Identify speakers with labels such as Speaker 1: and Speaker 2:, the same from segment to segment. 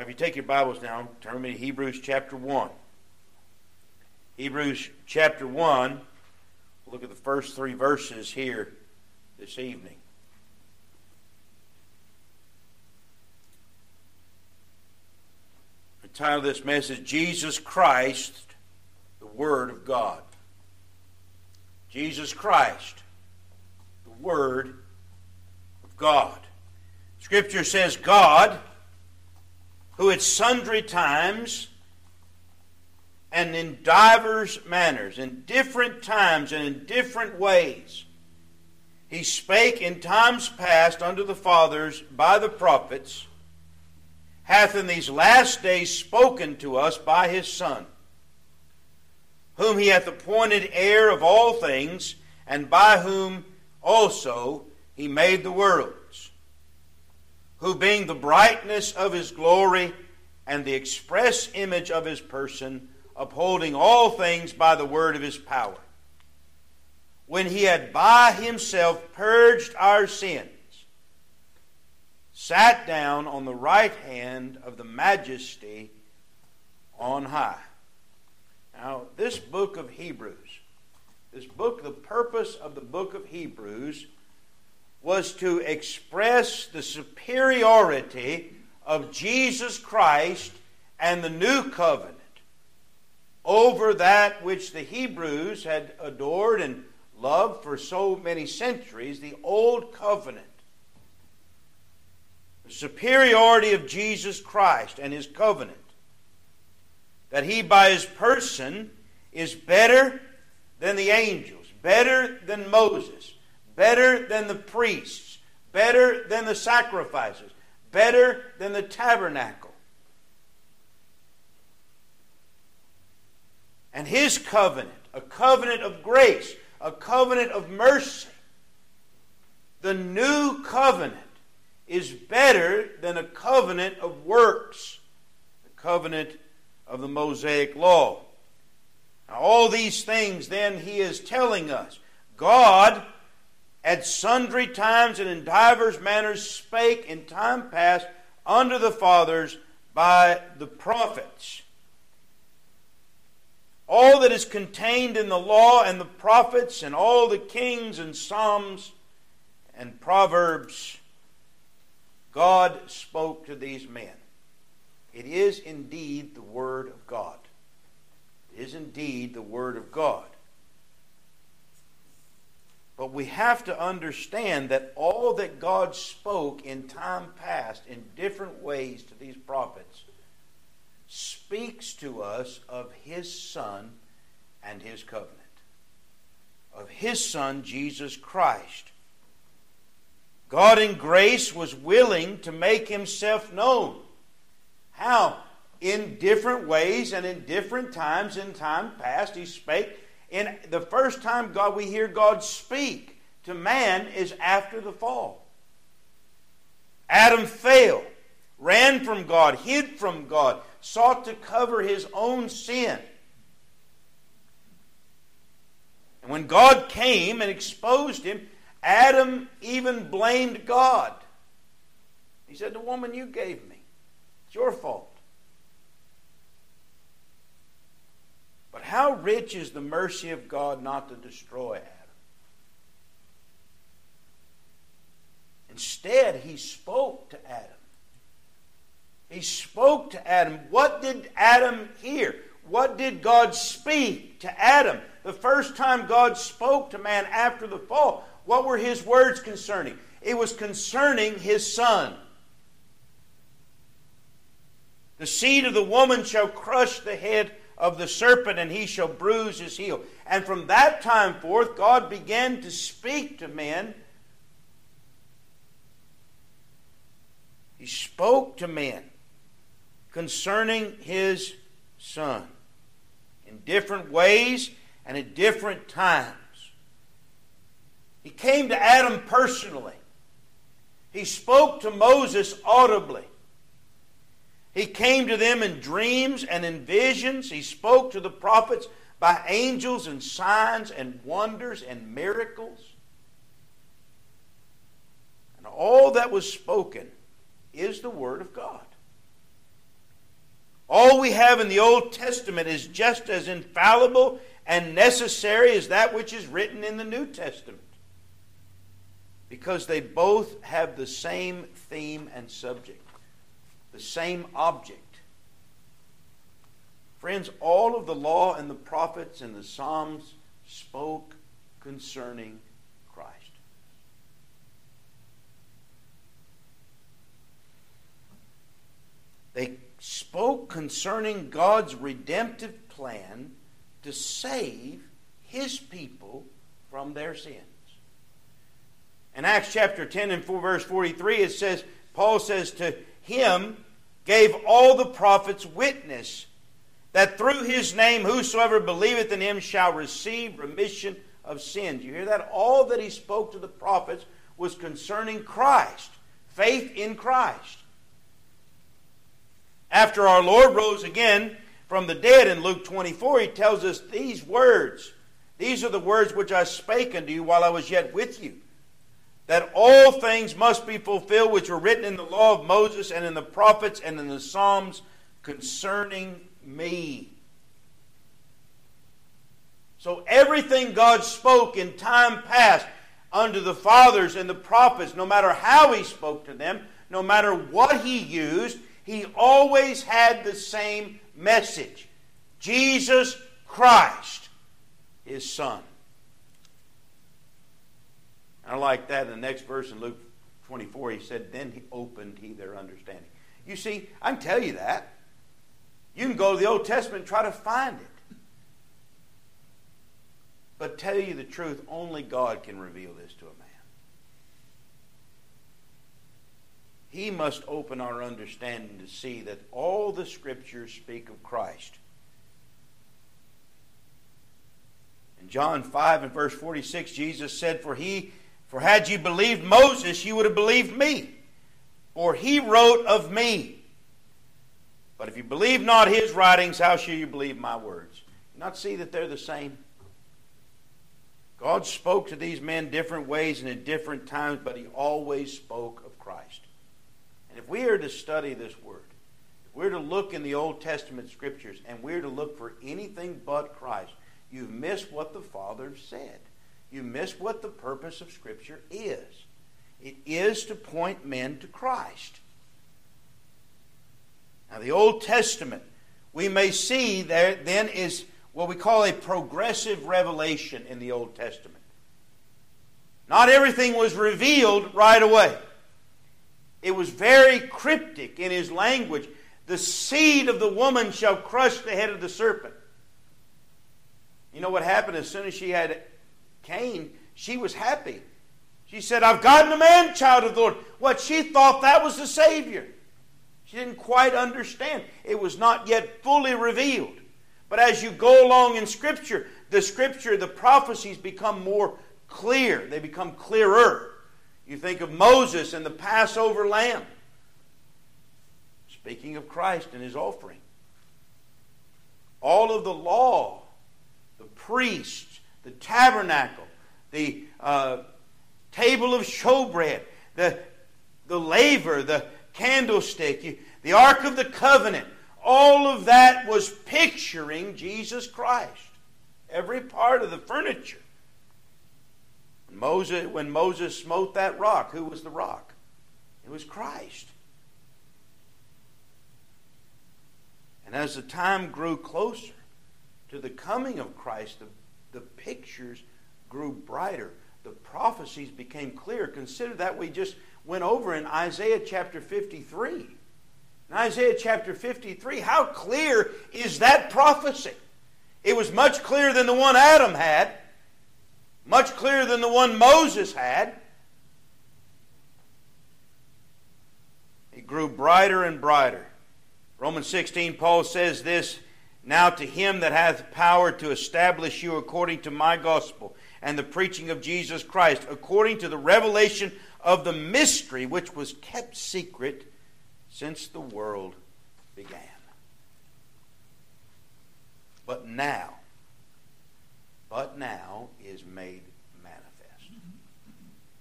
Speaker 1: you take your Bibles now, turn with me to Hebrews chapter 1. Hebrews chapter 1, we'll look at the first 3 verses here this evening. The title of this message, Jesus Christ, the Word of God. Jesus Christ, the Word of God. Scripture says, God, who at sundry times and in divers manners, in different times and in different ways, He spake in times past unto the fathers by the prophets, hath in these last days spoken to us by His Son, whom He hath appointed heir of all things, and by whom also He made the worlds, who being the brightness of His glory and the express image of His person, upholding all things by the word of His power, when He had by Himself purged our sins, sat down on the right hand of the Majesty on high. Now, this book of Hebrews, the purpose of the book of Hebrews was to express the superiority of Jesus Christ and the new covenant over that which the Hebrews had adored and loved for so many centuries, the old covenant. The superiority of Jesus Christ and His covenant, that He by His person is better than the angels, better than Moses, better than the priests, better than the sacrifices, better than the tabernacle. And His covenant, a covenant of grace, a covenant of mercy. The new covenant is better than a covenant of works, the covenant of the Mosaic law. Now, all these things then He is telling us. God at sundry times and in divers manners spake in time past unto the fathers by the prophets. All that is contained in the law and the prophets and all the kings and psalms and proverbs, God spoke to these men. It is indeed the Word of God. It is indeed the Word of God. But we have to understand that all that God spoke in time past in different ways to these prophets speaks to us of His Son and His covenant. Of His Son, Jesus Christ. God in grace was willing to make Himself known. How? In different ways and in different times in time past He spake. In the first time we hear God speak to man is after the fall. Adam failed, ran from God, hid from God, sought to cover his own sin. And when God came and exposed him, Adam even blamed God. He said, "The woman you gave me, it's your fault." But how rich is the mercy of God not to destroy Adam? Instead, He spoke to Adam. He spoke to Adam. What did Adam hear? What did God speak to Adam? The first time God spoke to man after the fall, what were His words concerning? It was concerning His Son. The seed of the woman shall crush the head of the serpent, and he shall bruise his heel. And from that time forth, God began to speak to men. He spoke to men concerning His Son in different ways and at different times. He came to Adam personally. He spoke to Moses audibly. He came to them in dreams and in visions. He spoke to the prophets by angels and signs and wonders and miracles. And all that was spoken is the Word of God. All we have in the Old Testament is just as infallible and necessary as that which is written in the New Testament, because they both have the same theme and subject, the same object. Friends, all of the law and the prophets and the Psalms spoke concerning Christ. They spoke concerning God's redemptive plan to save His people from their sins. In Acts chapter 10 and verse 43, it says, Paul says, to Him gave all the prophets witness that through His name whosoever believeth in Him shall receive remission of sins. You hear that? All that he spoke to the prophets was concerning Christ, faith in Christ. After our Lord rose again from the dead in Luke 24, He tells us these words. These are the words which I spake unto you while I was yet with you, that all things must be fulfilled which were written in the law of Moses and in the prophets and in the Psalms concerning me. So everything God spoke in time past unto the fathers and the prophets, no matter how He spoke to them, no matter what He used, He always had the same message. Jesus Christ, His Son. I like that in the next verse in Luke 24. He said, then He opened their understanding. You see, I can tell you that. You can go to the Old Testament and try to find it. But tell you the truth, only God can reveal this to a man. He must open our understanding to see that all the Scriptures speak of Christ. In John 5 and verse 46, Jesus said, For had you believed Moses, you would have believed me, for he wrote of me. But if you believe not his writings, how shall you believe my words? You not see that they're the same? God spoke to these men different ways and at different times, but He always spoke of Christ. And if we are to study this Word, if we're to look in the Old Testament Scriptures, and we're to look for anything but Christ, you've missed what the Father said. You miss what the purpose of Scripture is. It is to point men to Christ. Now, the Old Testament, we may see there then is what we call a progressive revelation in the Old Testament. Not everything was revealed right away. It was very cryptic in His language. The seed of the woman shall crush the head of the serpent. You know what happened as soon as she had Cain? She was happy. She said, I've gotten a man-child of the Lord. What? She thought that was the Savior. She didn't quite understand. It was not yet fully revealed. But as you go along in Scripture, the prophecies become more clear. They become clearer. You think of Moses and the Passover lamb. Speaking of Christ and His offering. All of the law, the priests, the tabernacle, the table of showbread, the laver, the candlestick, the Ark of the Covenant, all of that was picturing Jesus Christ. Every part of the furniture. When Moses smote that rock, who was the rock? It was Christ. And as the time grew closer to the coming of Christ, the pictures grew brighter. The prophecies became clear. Consider that we just went over in Isaiah chapter 53. In Isaiah chapter 53, how clear is that prophecy? It was much clearer than the one Adam had. Much clearer than the one Moses had. It grew brighter and brighter. Romans 16, Paul says this, Now to Him that hath power to establish you according to my gospel and the preaching of Jesus Christ, according to the revelation of the mystery which was kept secret since the world began. But now is made manifest.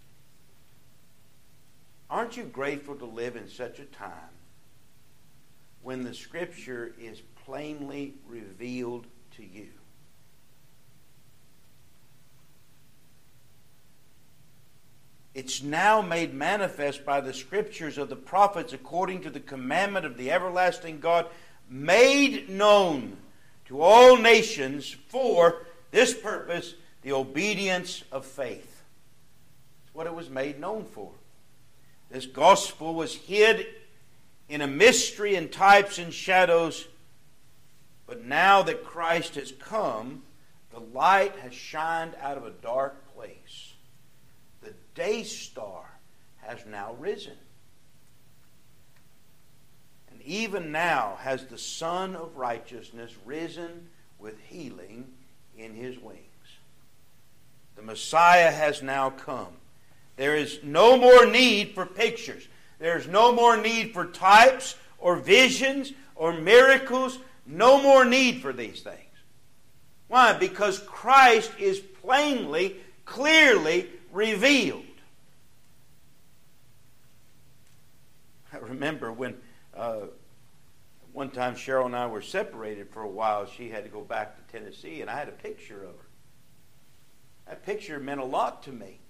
Speaker 1: Aren't you grateful to live in such a time when the Scripture is plainly revealed to you. It's now made manifest by the Scriptures of the prophets according to the commandment of the everlasting God, made known to all nations for this purpose, the obedience of faith. That's what it was made known for. This gospel was hid in a mystery and types and shadows, but now that Christ has come, the light has shined out of a dark place. The day star has now risen. And even now has the Son of Righteousness risen with healing in his wings. The Messiah has now come. There is no more need for pictures. There is no more need for types or visions or miracles. No more need for these things. Why? Because Christ is plainly, clearly revealed. I remember when one time Cheryl and I were separated for a while. She had to go back to Tennessee, and I had a picture of her. That picture meant a lot to me.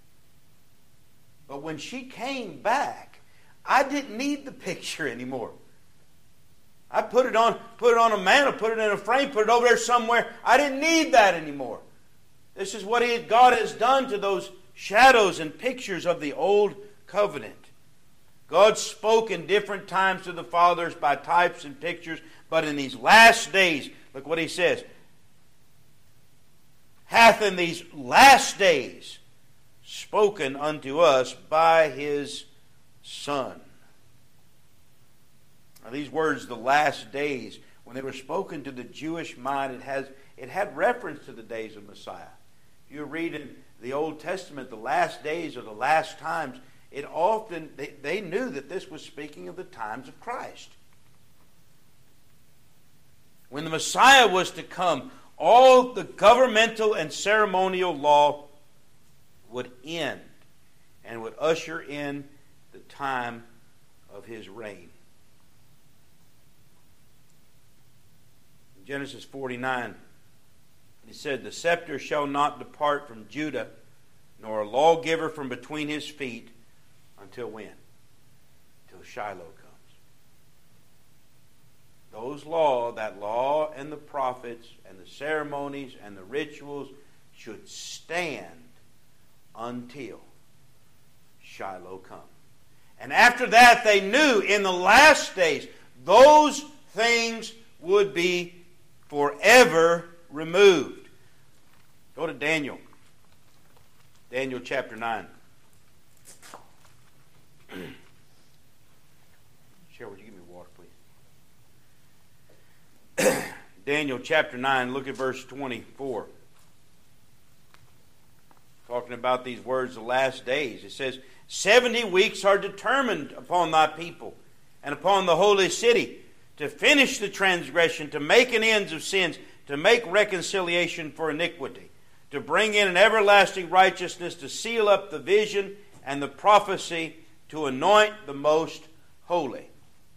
Speaker 1: But when she came back, I didn't need the picture anymore. I put it on a mantle, put it in a frame, put it over there somewhere. I didn't need that anymore. This is what God has done to those shadows and pictures of the old covenant. God spoke in different times to the fathers by types and pictures, but in these last days, look what he says, hath in these last days spoken unto us by his Son. Now these words, the last days, when they were spoken to the Jewish mind, it had reference to the days of Messiah. If you read in the Old Testament, the last days or the last times, it often, they knew that this was speaking of the times of Christ. When the Messiah was to come, all the governmental and ceremonial law would end and would usher in the time of his reign. In Genesis 49, he said, the scepter shall not depart from Judah, nor a lawgiver from between his feet, until when? Until Shiloh comes. That law and the prophets and the ceremonies and the rituals should stand until Shiloh comes. And after that, they knew in the last days, those things would be forever removed. Go to Daniel. Daniel chapter 9. Cheryl, would you give me water, please? Daniel chapter 9, look at verse 24. Talking about these words, the last days. It says, 70 weeks are determined upon thy people and upon the holy city to finish the transgression, to make an end of sins, to make reconciliation for iniquity, to bring in an everlasting righteousness, to seal up the vision and the prophecy, to anoint the most holy.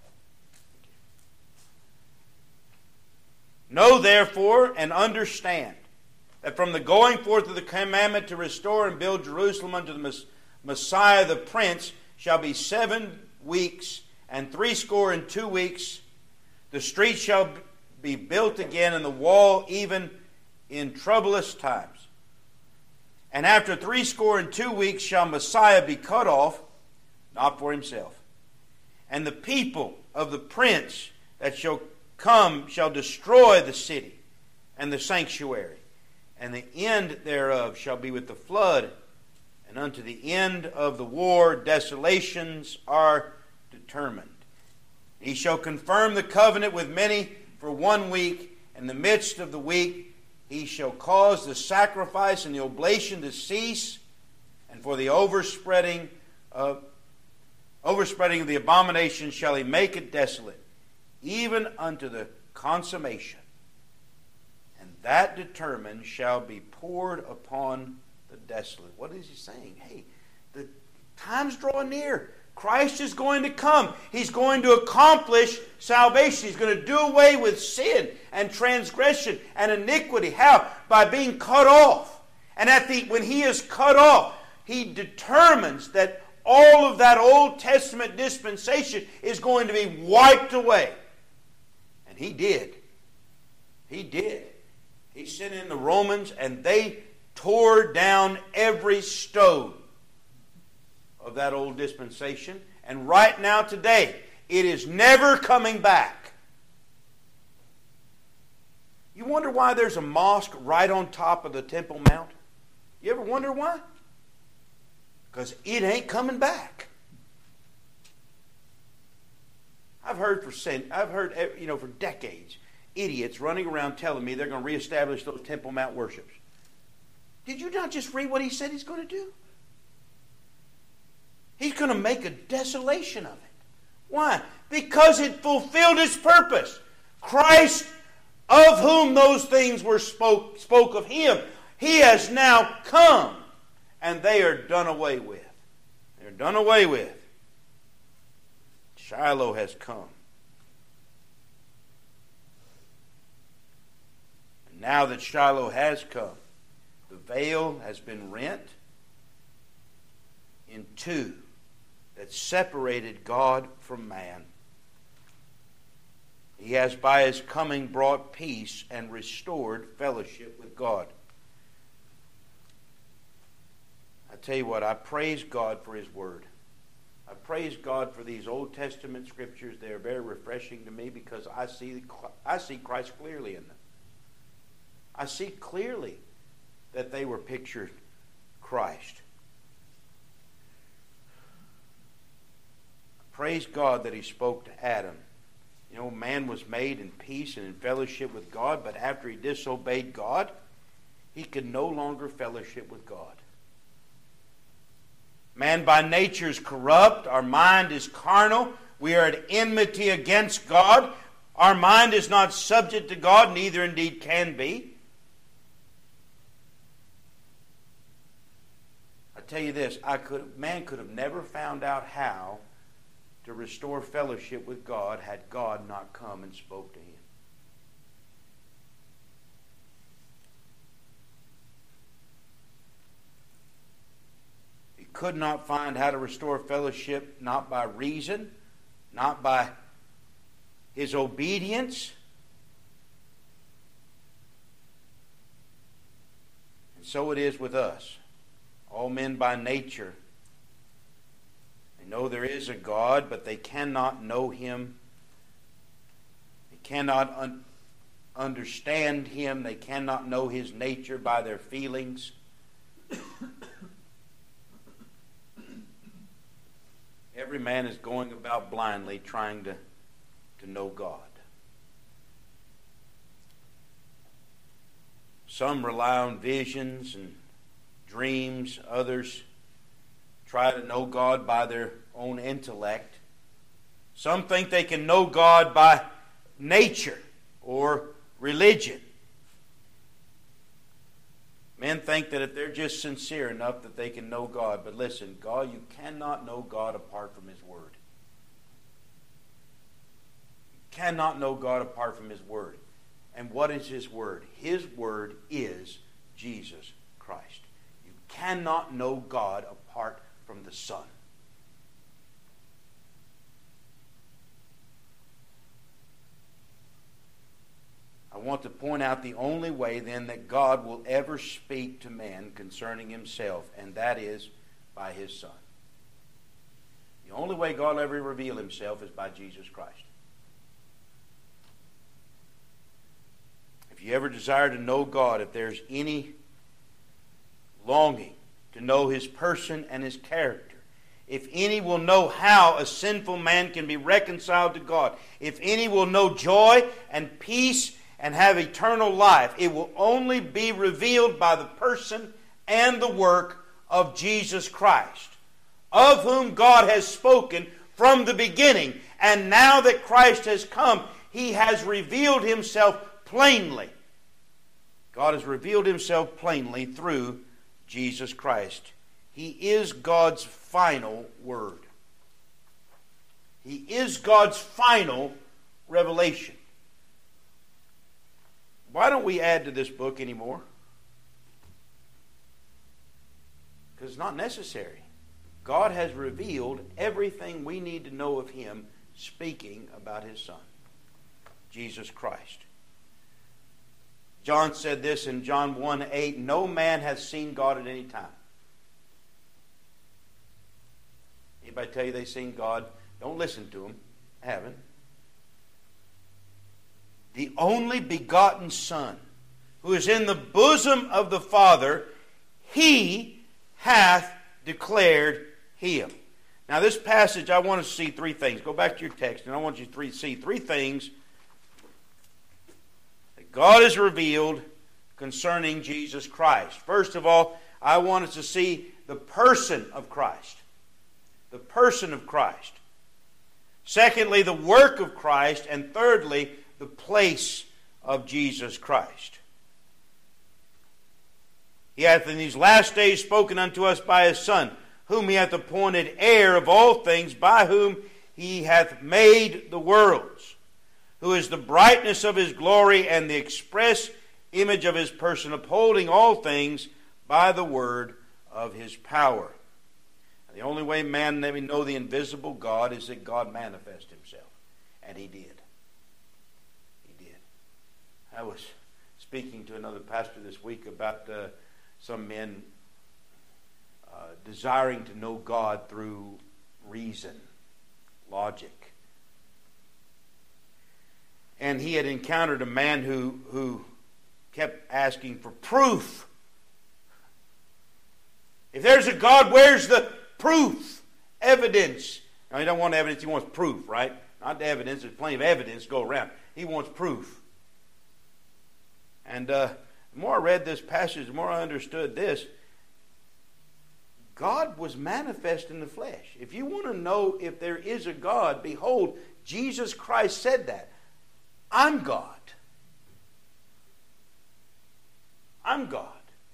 Speaker 1: Know therefore and understand that from the going forth of the commandment to restore and build Jerusalem unto the Messiah the Prince shall be 7 weeks and 62 weeks. The street shall be built again, and the wall even in troublous times. And after 62 weeks shall Messiah be cut off, not for himself. And the people of the prince that shall come shall destroy the city and the sanctuary. And the end thereof shall be with the flood. And unto the end of the war desolations are determined. He shall confirm the covenant with many for 1 week. In the midst of the week he shall cause the sacrifice and the oblation to cease, and for the overspreading of the abomination shall he make it desolate, even unto the consummation. And that determined shall be poured upon the desolate. What is he saying? Hey, the time's drawing near. Christ is going to come. He's going to accomplish salvation. He's going to do away with sin and transgression and iniquity. How? By being cut off. And when He is cut off, He determines that all of that Old Testament dispensation is going to be wiped away. And He did. He did. He sent in the Romans, and they tore down every stone of that old dispensation. And right now, today, it is never coming back. You wonder why there's a mosque right on top of the Temple Mount? You ever wonder why? Because it ain't coming back. I've heard for decades, idiots running around telling me they're going to reestablish those Temple Mount worships. Did you not just read what he said he's going to do? He's going to make a desolation of it. Why? Because it fulfilled its purpose. Christ, of whom those things were spoke of Him, He has now come, and they are done away with. They're done away with. Shiloh has come. And now that Shiloh has come, the veil has been rent in two that separated God from man. He has by His coming brought peace and restored fellowship with God. I tell you what, I praise God for His Word. I praise God for these Old Testament scriptures. They are very refreshing to me because I see Christ clearly in them. I see clearly that they were pictured Christ. Praise God that He spoke to Adam. You know, man was made in peace and in fellowship with God, but after he disobeyed God, he could no longer fellowship with God. Man by nature is corrupt. Our mind is carnal. We are at enmity against God. Our mind is not subject to God, neither indeed can be. I tell you this, man could have never found out how to restore fellowship with God had God not come and spoke to him. He could not find how to restore fellowship, not by reason, not by his obedience. And so it is with us. All men by nature, they know there is a God, but they cannot know Him. They cannot understand Him. They cannot know His nature by their feelings. Every man is going about blindly trying to know God. Some rely on visions and dreams. Others try to know God by their own intellect. Some think they can know God by nature or religion. Men think that if they're just sincere enough that they can know God. But listen, God, you cannot know God apart from His Word. You cannot know God apart from His Word. And what is His Word? His Word is Jesus Christ. You cannot know God apart from the Son. I want to point out the only way then that God will ever speak to man concerning Himself, and that is by His Son. The only way God will ever reveal Himself is by Jesus Christ. If you ever desire to know God, if there's any longing to know His person and His character, if any will know how a sinful man can be reconciled to God, if any will know joy and peace and have eternal life, it will only be revealed by the person and the work of Jesus Christ, of whom God has spoken from the beginning. And now that Christ has come, He has revealed Himself plainly. God has revealed Himself plainly through Jesus Christ. He is God's final word. He is God's final revelation. Why don't we add to this book anymore? Because it's not necessary. God has revealed everything we need to know of Him, speaking about His Son, Jesus Christ. John said this in John 1:8, no man hath seen God at any time. Anybody tell you they've seen God? Don't listen to them. I haven't. The only begotten Son, who is in the bosom of the Father, He hath declared Him. Now this passage, I want to see three things. Go back to your text, and I want you to see three things that God has revealed concerning Jesus Christ. First of all, I want us to see the person of Christ. The person of Christ. Secondly, the work of Christ. And thirdly, the place of Jesus Christ. He hath in these last days spoken unto us by His Son, whom He hath appointed heir of all things, by whom He hath made the worlds, who is the brightness of His glory and the express image of His person, upholding all things by the word of His power. The only way man may know the invisible God is that God manifest Himself. And He did. He did. I was speaking to another pastor this week about some men desiring to know God through reason, logic. And he had encountered a man who kept asking for proof. If there's a God, where's the proof? Evidence. Now, he don't want evidence, he wants proof, right? Not the evidence, there's plenty of evidence to go around. He wants proof. And the more I read this passage, the more I understood this. God was manifest in the flesh. If you want to know if there is a God, behold, Jesus Christ said that. I'm God. I'm God.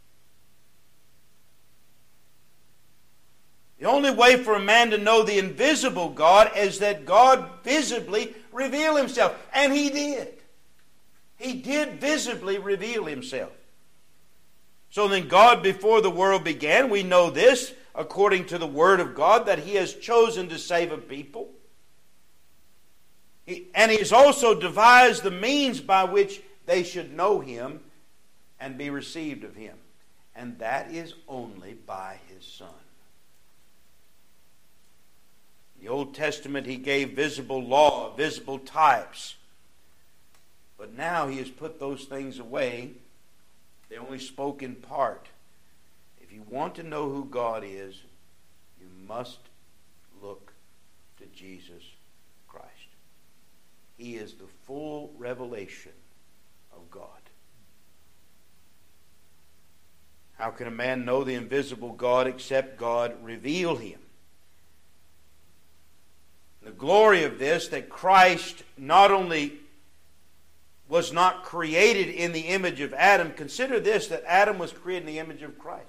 Speaker 1: The only way for a man to know the invisible God is that God visibly reveal Himself. And He did. He did visibly reveal Himself. So then God, before the world began, we know this, according to the Word of God, that He has chosen to save a people. And He has also devised the means by which they should know Him and be received of Him. And that is only by His Son. In the Old Testament, He gave visible law, visible types. But now He has put those things away. They only spoke in part. If you want to know who God is, you must look to Jesus Christ. He is the full revelation of God. How can a man know the invisible God except God reveal Him? The glory of this, that Christ not only was not created in the image of Adam. Consider this, that Adam was created in the image of Christ.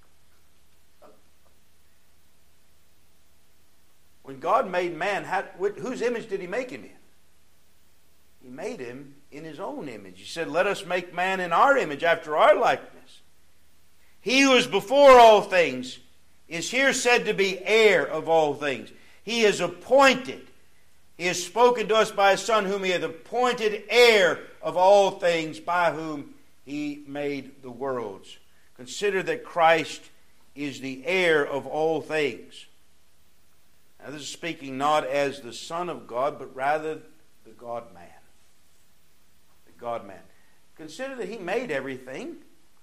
Speaker 1: When God made man, whose image did He make him in? He made him in His own image. He said, let us make man in our image, after our likeness. He who is before all things is here said to be heir of all things. He is appointed. He has spoken to us by His Son, whom He hath appointed heir of all things, by whom He made the worlds. Consider that Christ is the heir of all things. Now this is speaking not as the Son of God, but rather the God-man. The God-man. Consider that He made everything.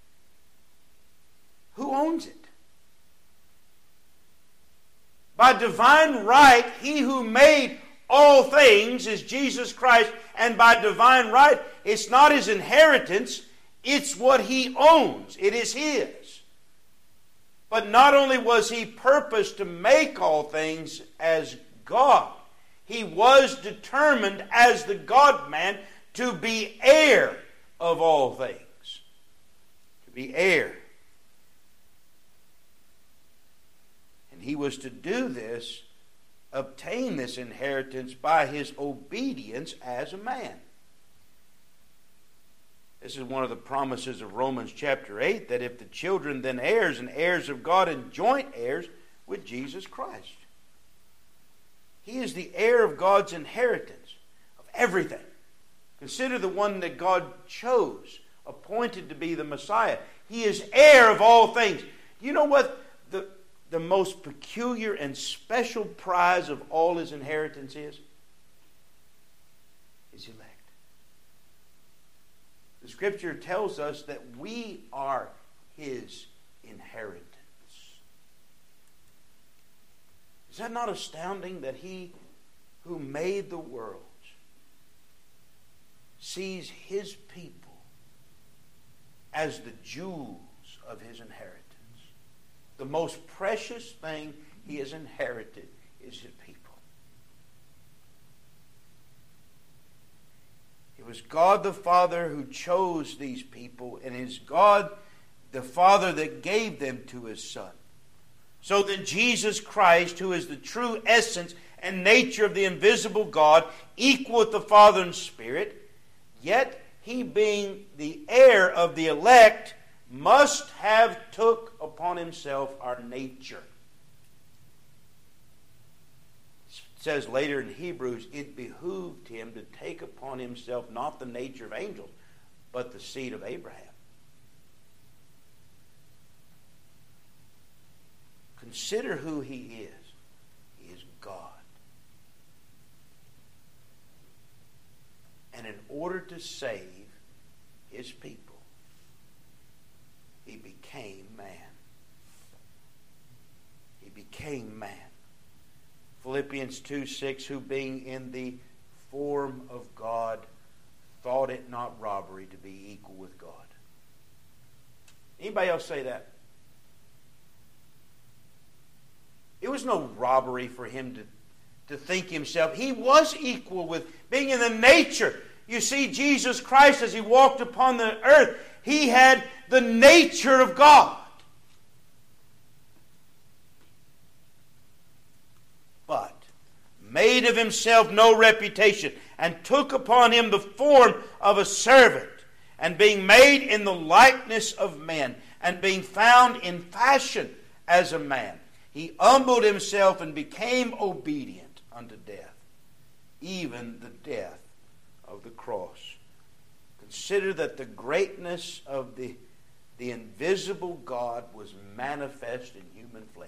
Speaker 1: Who owns it? By divine right, He who made all things is Jesus Christ, and by divine right, it's not His inheritance, it's what He owns. It is His. But not only was He purposed to make all things as God, He was determined as the God-man to be heir of all things. To be heir. And He was to do this obtained this inheritance by his obedience as a man. This is one of the promises of Romans chapter 8, that if the children then heirs and heirs of God and joint heirs with Jesus Christ. He is the heir of God's inheritance of everything. Consider the one that God chose, appointed to be the Messiah. He is heir of all things. You know what the most peculiar and special prize of all his inheritance is? His elect. The Scripture tells us that we are his inheritance. Is that not astounding that he who made the worlds sees his people as the jewels of his inheritance? The most precious thing he has inherited is his people. It was God the Father who chose these people, and it is God the Father that gave them to his Son. So then Jesus Christ, who is the true essence and nature of the invisible God, equal with the Father in spirit, yet he being the heir of the elect, must have took upon himself our nature. It says later in Hebrews, it behooved him to take upon himself not the nature of angels, but the seed of Abraham. Consider who he is. He is God. And in order to save his people, he became man. He became man. Philippians 2:6, who being in the form of God, thought it not robbery to be equal with God. Anybody else say that? It was no robbery for him to think himself. He was equal with being in the nature. You see, Jesus Christ, as he walked upon the earth, he had the nature of God. But made of himself no reputation, and took upon him the form of a servant, and being made in the likeness of men, and being found in fashion as a man, he humbled himself and became obedient unto death, even the death of the cross. Consider that the greatness of the invisible God was manifest in human flesh.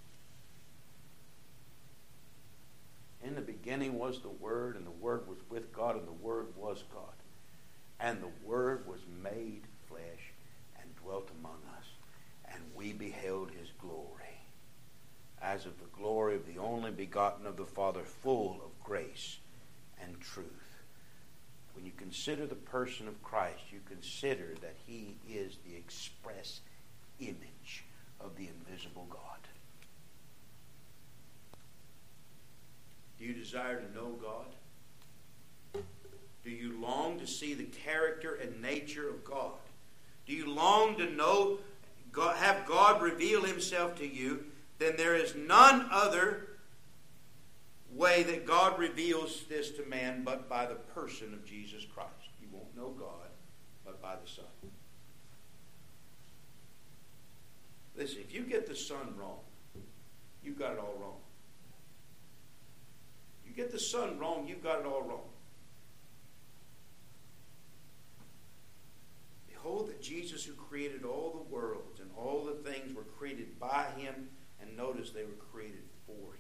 Speaker 1: In the beginning was the Word, and the Word was with God, and the Word was God. And the Word was made flesh and dwelt among us, and we beheld his glory, as of the glory of the only begotten of the Father, full of grace and truth. When you consider the person of Christ, you consider that he is the express image of the invisible God. Do you desire to know God? Do you long to see the character and nature of God? Do you long to know, have God reveal himself to you? Then there is none other way that God reveals this to man but by the person of Jesus Christ. You won't know God but by the Son. Listen, if you get the Son wrong, you've got it all wrong. You get the Son wrong, you've got it all wrong. Behold that Jesus, who created all the worlds and all the things, were created by him, and notice they were created for him.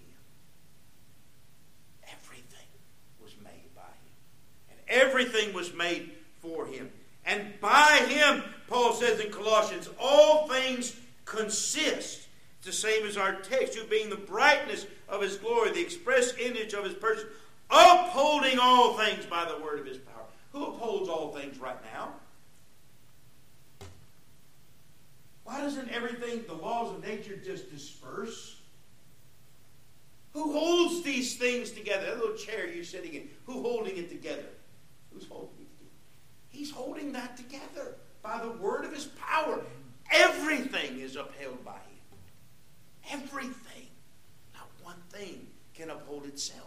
Speaker 1: Everything was made by him. And everything was made for him. And by him, Paul says in Colossians, all things consist. It's the same as our text, who being the brightness of his glory, the express image of his person, upholding all things by the word of his power. Who upholds all things right now? Why doesn't everything, the laws of nature, just disperse? Who holds these things together? That little chair you're sitting in, who's holding it together? Who's holding it together? He's holding that together by the word of his power. Everything is upheld by him. Everything. Not one thing can uphold itself.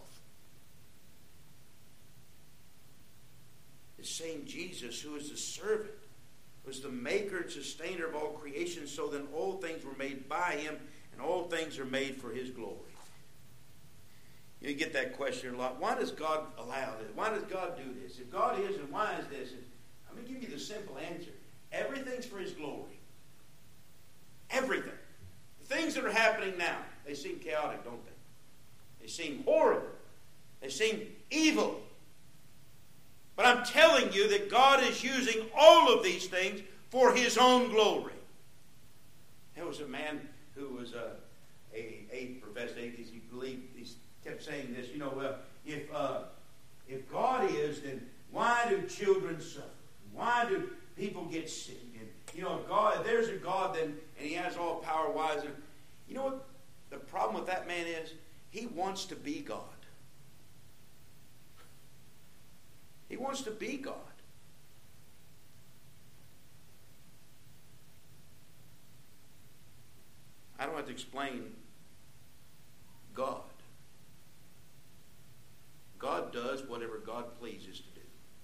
Speaker 1: The same Jesus who is the servant, was the maker and sustainer of all creation, so then all things were made by him, and all things are made for his glory. You get that question a lot. Why does God allow this? Why does God do this? If God is, and why is this? I'm going to give you the simple answer. Everything's for his glory. Everything. The things that are happening now, they seem chaotic, don't they? They seem horrible. They seem evil. But I'm telling you that God is using all of these things for his own glory. There was a man who was a professed atheist. He believed, he kept saying this, if God is, then why do children suffer? Why do people get sick? And, if there's a God, then, and he has all power, why is it? You know what the problem with that man is? He wants to be God. He wants to be God. I don't have to explain God. God does whatever God pleases to do.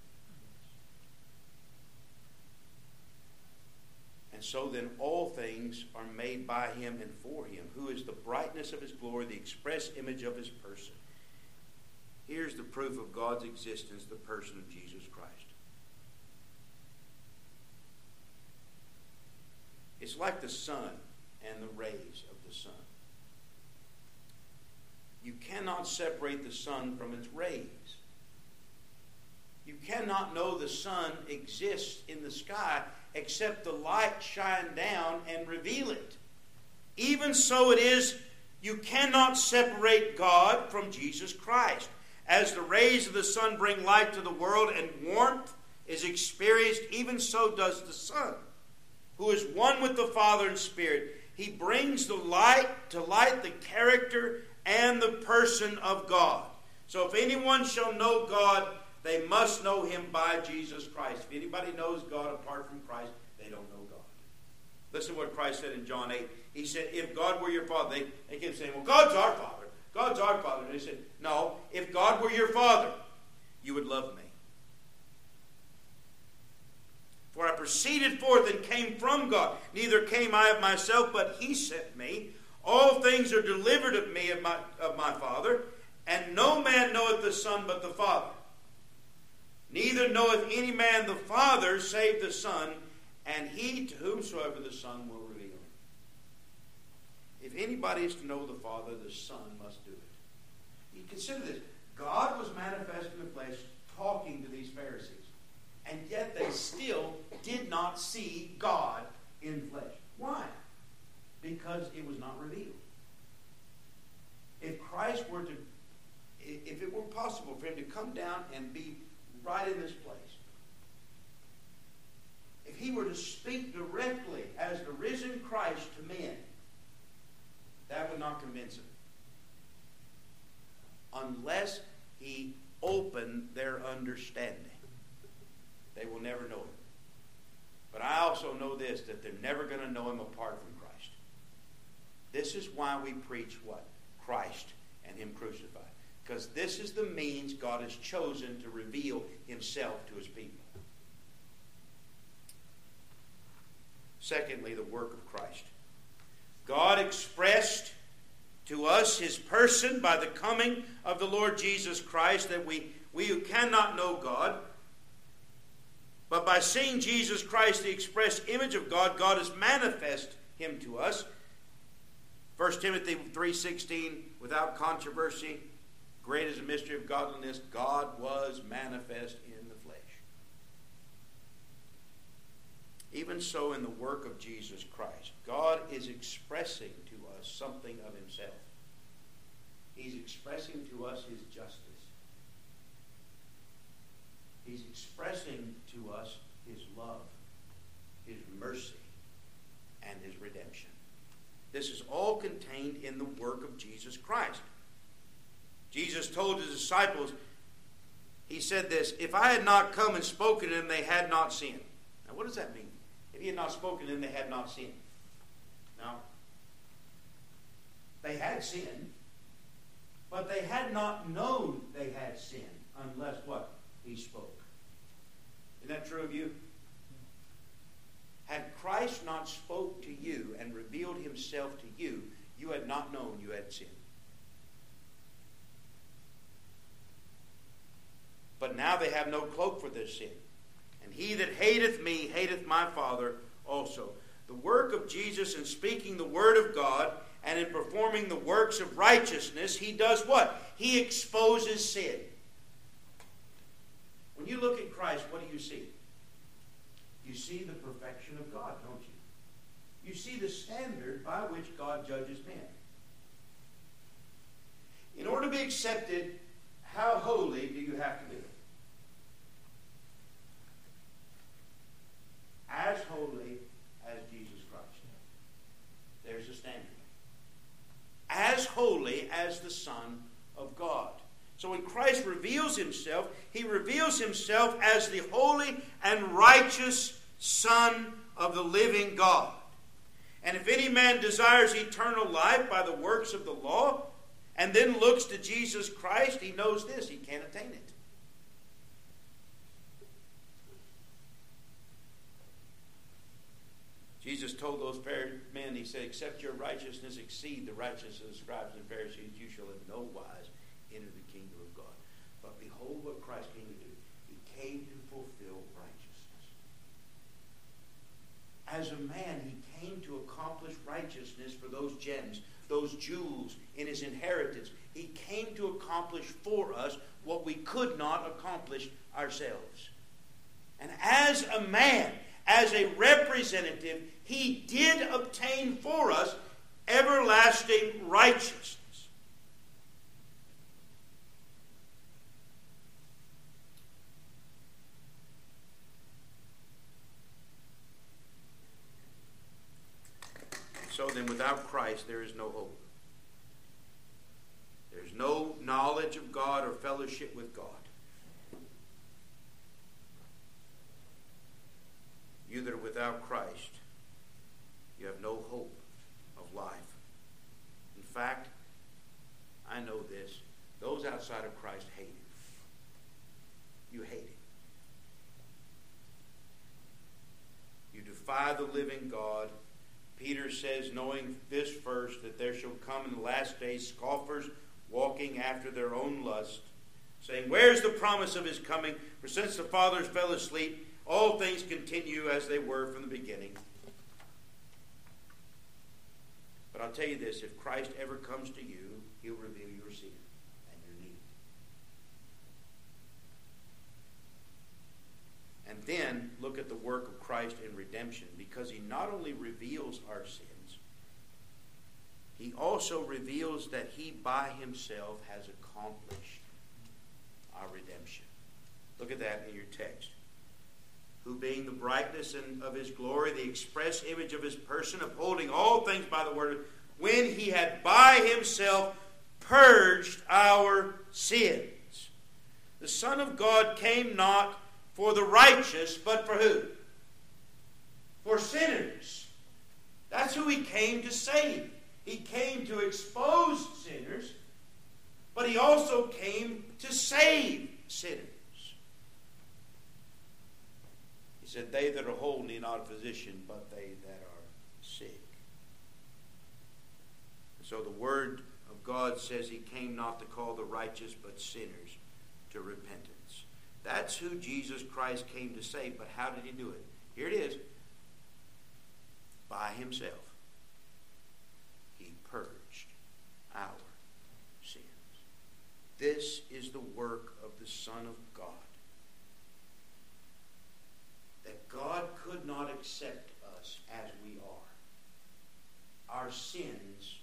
Speaker 1: And so then all things are made by him and for him, who is the brightness of his glory, the express image of his person. Here's the proof of God's existence, the person of Jesus Christ. It's like the sun and the rays of the sun. You cannot separate the sun from its rays. You cannot know the sun exists in the sky except the light shine down and reveal it. Even so it is, you cannot separate God from Jesus Christ. As the rays of the sun bring light to the world and warmth is experienced, even so does the Son, who is one with the Father in Spirit. He brings the light to light the character and the person of God. So if anyone shall know God, they must know him by Jesus Christ. If anybody knows God apart from Christ, they don't know God. Listen to what Christ said in John 8. He said, if God were your Father, they kept saying, well, God's our Father. God's our Father. And he said, no, if God were your Father, you would love me. For I proceeded forth and came from God. Neither came I of myself, but he sent me. All things are delivered of me of my Father, and no man knoweth the Son but the Father. Neither knoweth any man the Father save the Son, and he to whomsoever the Son will reveal him. If anybody is to know the Father, the Son must do it. You consider this. God was manifest in the flesh talking to these Pharisees. And yet they still did not see God in flesh. Why? Because it was not revealed. If Christ were to, if it were possible for him to come down and be right in this place, if he were to speak directly as the risen Christ to men, that would not convince them. Unless he opened their understanding. They will never know him. But I also know this, that they're never going to know him apart from Christ. This is why we preach what? Christ and him crucified. Because this is the means God has chosen to reveal himself to his people. Secondly, the work of Christ. God expressed to us his person by the coming of the Lord Jesus Christ, that we who cannot know God, but by seeing Jesus Christ, the express image of God, God has manifest him to us. 1 Timothy 3:16, without controversy, great is the mystery of godliness, God was manifest in the flesh. Even so in the work of Jesus Christ, God is expressing to us something of himself. He's expressing to us his justice. He's expressing to us his love, his mercy, and his redemption. This is all contained in the work of Jesus Christ. Jesus told his disciples, he said this, if I had not come and spoken to them, they had not sinned. Now what does that mean? If he had not spoken to them, they had not sinned. Now, they had sinned. But they had not known they had sinned unless what? He spoke. Isn't that true of you? Had Christ not spoke to you and revealed himself to you, you had not known you had sinned. But now they have no cloak for their sin. And he that hateth me hateth my Father also. The work of Jesus in speaking the word of God and in performing the works of righteousness, he does what? He exposes sin. When you look at Christ, what do you see? You see the perfection of God, don't you? You see the standard by which God judges men. In order to be accepted, how holy do you have to be? As holy as Jesus Christ. There's a standard. As holy as the Son of God. So when Christ reveals himself, he reveals himself as the holy and righteous Son of the living God. And if any man desires eternal life by the works of the law, and then looks to Jesus Christ, he knows this, he can't attain it. Jesus told those men, he said, except your righteousness exceed the righteousness of the scribes and Pharisees, you shall in no wise enter the kingdom of God. But behold what Christ came to do. He came to fulfill righteousness. As a man, he came to accomplish righteousness for those gems, those jewels in his inheritance. He came to accomplish for us what we could not accomplish ourselves. And as a man, as a representative, he did obtain for us everlasting righteousness. So then, without Christ, there is no hope. There's no knowledge of God or fellowship with God. You that are without Christ, you have no hope of life. In fact, I know this. Those outside of Christ hate him. You hate him. You defy the living God. Peter says, knowing this first, that there shall come in the last days scoffers walking after their own lust, saying, where's the promise of his coming? For since the fathers fell asleep, all things continue as they were from the beginning. But I'll tell you this, if Christ ever comes to you, he'll reveal your sin and your need. And then look at the work of Christ in redemption, because he not only reveals our sins, he also reveals that he by himself has accomplished our redemption. Look at that in your text. Who being the brightness of his glory, the express image of his person, upholding all things by the word, when he had by himself purged our sins. The Son of God came not for the righteous, but for who? For sinners. That's who he came to save. He came to expose sinners, but he also came to save sinners. He said, they that are whole need not a physician, but they that are sick. And so the word of God says he came not to call the righteous, but sinners to repentance. That's who Jesus Christ came to save. But how did he do it? Here it is. By himself. He purged our sins. This is the work of the Son of God. That God could not accept us as we are. Our sins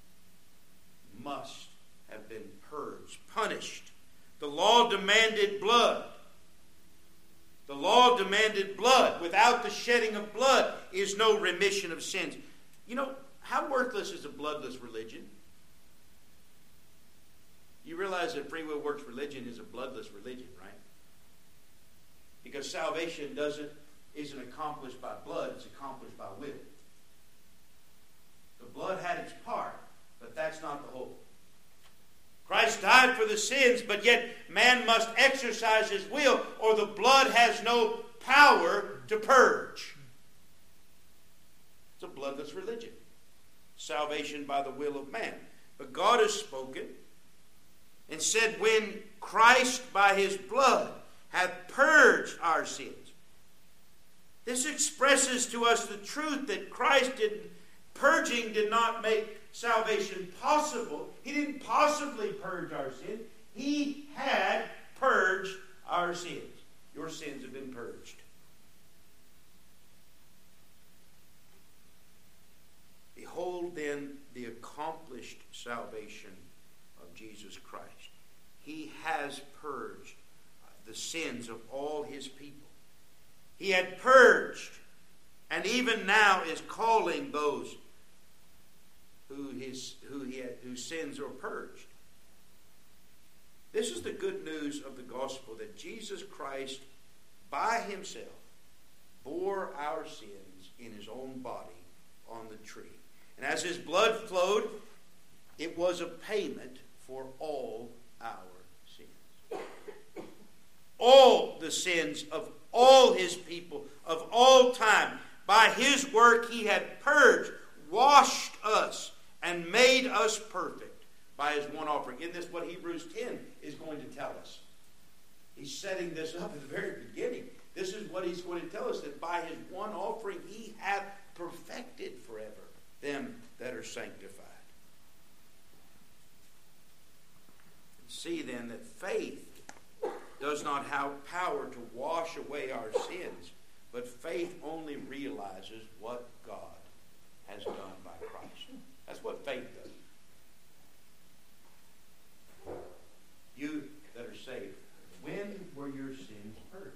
Speaker 1: must have been purged, punished. The law demanded blood. The law demanded blood. Without the shedding of blood is no remission of sins. You know, how worthless is a bloodless religion? You realize that Free Will Works religion is a bloodless religion, right? Because salvation isn't accomplished by blood, it's accomplished by will. The blood had its part, but that's not the whole. Christ died for the sins, but yet man must exercise his will, or the blood has no power to purge. It's a bloodless religion. Salvation by the will of man. But God has spoken and said, when Christ by his blood hath purged our sins. This expresses to us the truth that purging did not make salvation possible. He didn't possibly purge our sins. He had purged our sins. Your sins have been purged. Behold then the accomplished salvation of Jesus Christ. He has purged the sins of all his people. He had purged, and even now is calling those whose sins are purged. This is the good news of the gospel, that Jesus Christ by himself bore our sins in his own body on the tree. And as his blood flowed, it was a payment for all our sins. All the sins of all his people of all time. By his work he had purged, washed us, and made us perfect by his one offering. Isn't this what Hebrews 10 is going to tell us? He's setting this up at the very beginning. This is what he's going to tell us, that by his one offering he hath perfected forever them that are sanctified. See then that faith does not have power to wash away our sins, but faith only realizes what God has done by Christ. That's what faith does. You that are saved, when were your sins purged?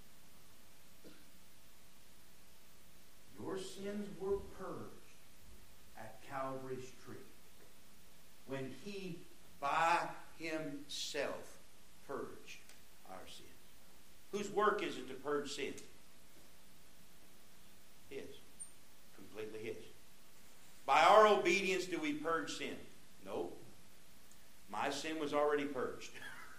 Speaker 1: Your sins were purged at Calvary's tree, when he by himself purged our sins. Whose work is it to purge sin? His. Completely his. By our obedience do we purge sin? No. My sin was already purged.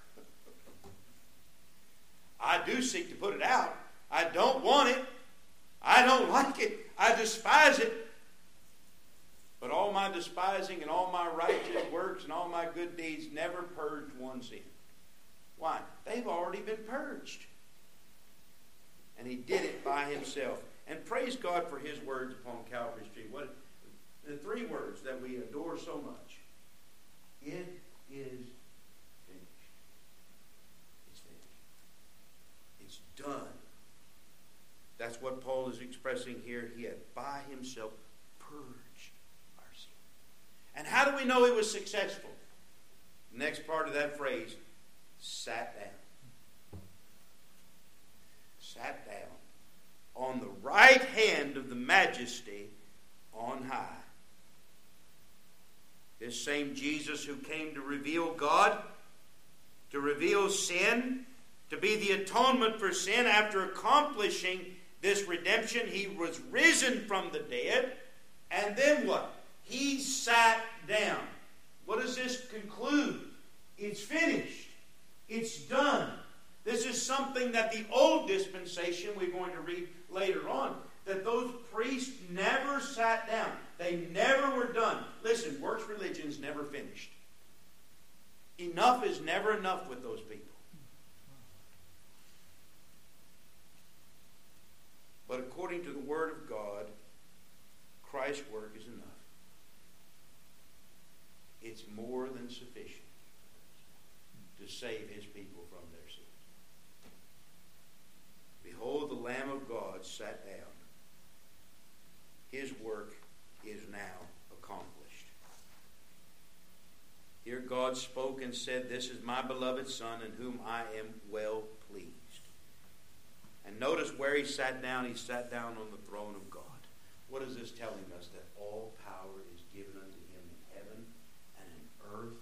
Speaker 1: I do seek to put it out. I don't want it. I don't like it. I despise it. But all my despising and all my righteous works and all my good deeds never purged one sin. Why? They've already been purged. And he did it by himself. And praise God for his words upon Calvary's tree. What the three words that we adore so much. It is finished. It's finished. It's done. That's what Paul is expressing here. He had by himself purged our sin. And how do we know he was successful? The next part of that phrase, sat down. Sat down on the right hand of the majesty on high. This same Jesus who came to reveal God, to reveal sin, to be the atonement for sin, after accomplishing this redemption, he was risen from the dead. And then what? He sat down. What does this conclude? It's finished. It's done. This is something that the old dispensation, we're going to read later on, that those priests never sat down. They never were done. Listen, works religion's never finished. Enough is never enough with those people. But according to the Word of God, Christ's work is enough. It's more than sufficient to save his people from their sins. Behold, the Lamb of God sat down. His work is now accomplished. Here God spoke and said, "This is my beloved Son, in whom I am well pleased." And notice where he sat down. He sat down on the throne of God. What is this telling us? That all power is given unto him in heaven and in earth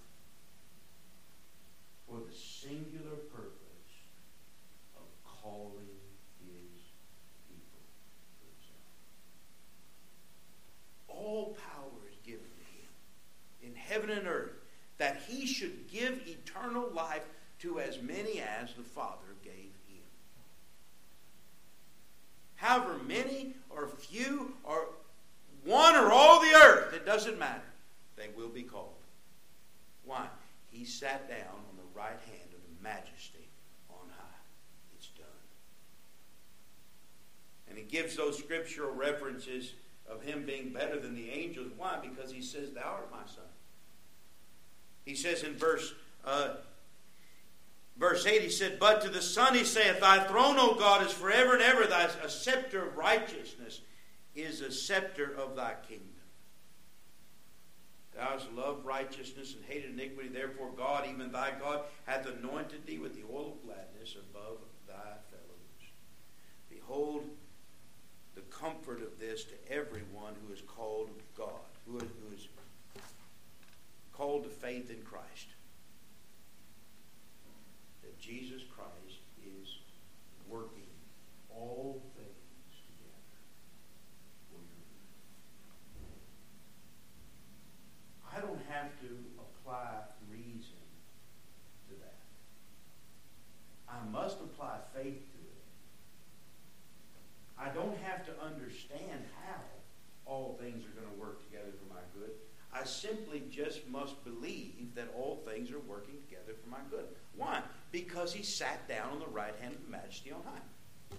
Speaker 1: for the singular purpose of calling his people to himself. All power is given to him in heaven and earth, that he should give many or few or one or all the earth, it doesn't matter. They will be called. Why? He sat down on the right hand of the majesty on high. It's done. And he gives those scriptural references of him being better than the angels. Why? Because he says, thou art my son. He says in verse 8, he said, but to the Son he saith, thy throne, O God, is forever and ever. Thy a scepter of righteousness is a scepter of thy kingdom. Thou hast loved righteousness and hated iniquity. Therefore God, even thy God, hath anointed thee with the oil of gladness above thy fellows. Behold, the comfort of this to everyone who is called God, who is called to faith in Christ. That Jesus Christ is working all things together for your good. I don't have to apply reason to that. I must apply faith to it. I don't have to understand how all things are going to work together for my good. I simply just must believe that all things are working together for my good. Why? Because he sat down on the right hand of the majesty on high.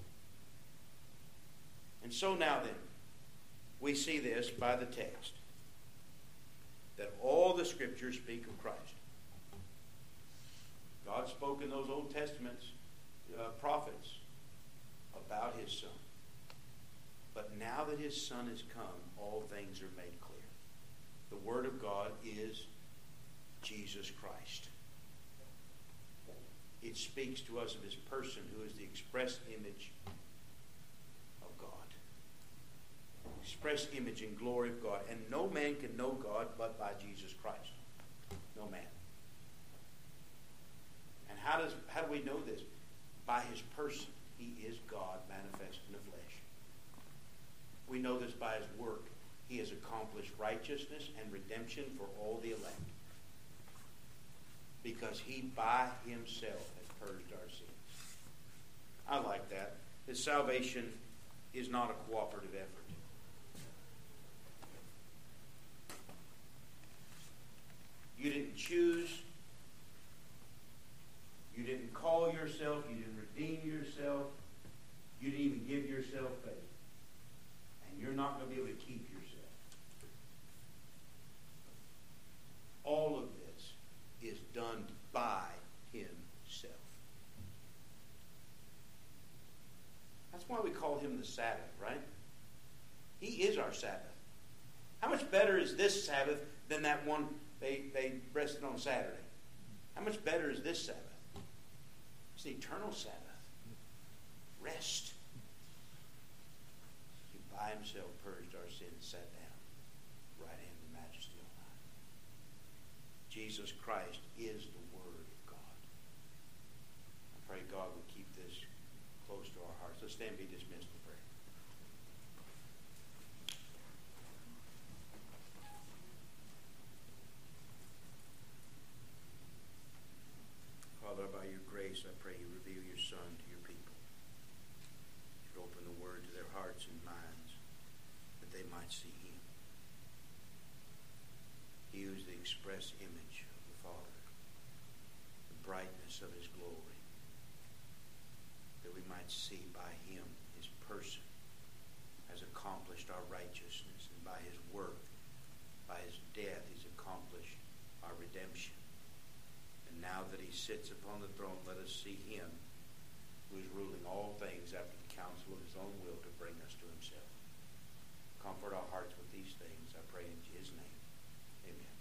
Speaker 1: And so now then, we see this by the text, that all the scriptures speak of Christ. God spoke in those Old Testaments prophets about his Son. But now that his Son has come, all things are made clear. The Word of God is Jesus Christ. It speaks to us of his person, who is the express image of God. Express image and glory of God. And no man can know God but by Jesus Christ. No man. And how do we know this? By his person. He is God manifest in the flesh. We know this by his work. He has accomplished righteousness and redemption for all the elect. Because he by himself has purged our sins. I like that. His salvation is not a cooperative effort. You didn't choose. You didn't call yourself. You didn't redeem yourself. You didn't even give yourself faith. And you're not going to be able to keep yourself. All of this is done by himself. That's why we call him the Sabbath, right? He is our Sabbath. How much better is this Sabbath than that one they rested on Saturday? How much better is this Sabbath? It's the eternal Sabbath. Rest. He by himself purged our sins, sat down, right hand of majesty on high. Jesus Christ is the Word of God. I pray God will keep this close to our hearts. Let's stand and be dismissed in prayer. Father, by your grace, I pray you reveal your Son to your people. You open the Word to their hearts and minds that they might see him. He who is the express image of the Father, the brightness of his glory, that we might see by him his person has accomplished our righteousness, and by his work, by his death, he's accomplished our redemption. And now that he sits upon the throne, let us see him who is ruling all things after the counsel of his own will to bring us to himself. Comfort our hearts with these things, I pray in his name. Amen.